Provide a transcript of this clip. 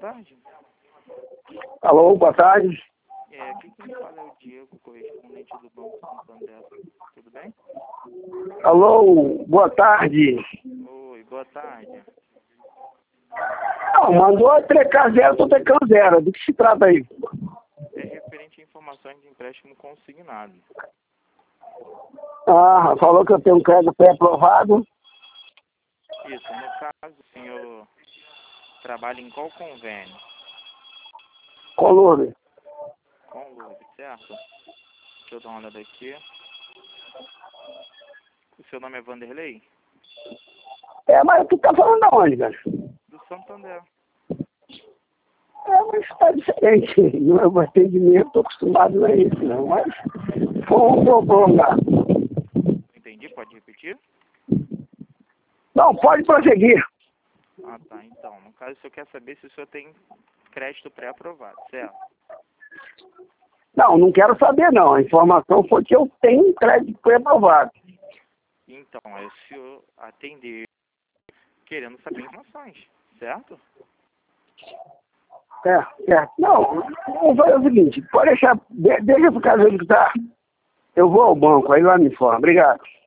tarde. Alô, boa tarde. Aqui quem fala é o Diego, correspondente do Banco Santander. Tudo bem? Alô, boa tarde. Oi, boa tarde. Não, mandou trecar zero, tô trecando zero. Do que se trata aí? É referente a informações de empréstimo consignado. Ah, falou que eu tenho um crédito pré-aprovado. Isso, no caso, o senhor trabalha em qual convênio? Colônia. Com o Lourdes, certo? Deixa eu dar uma olhada aqui. O seu nome é Vanderlei? Mas tu tá falando da onde, cara? Do Santander. Mas tá diferente. Não é o atendimento, tô acostumado a isso, não. Mas vou prolongar. Entendi, pode repetir? Não, pode prosseguir. Ah, tá. Então, no caso, o senhor quer saber se o senhor tem crédito pré-aprovado, certo? Não quero saber, não. A informação foi que eu tenho um crédito pré-aprovado. Então, aí o senhor atender querendo saber informações, certo? Não, vamos fazer o seguinte, pode deixar, deixa pro caso que tá. Eu vou ao banco, aí lá me informa. Obrigado.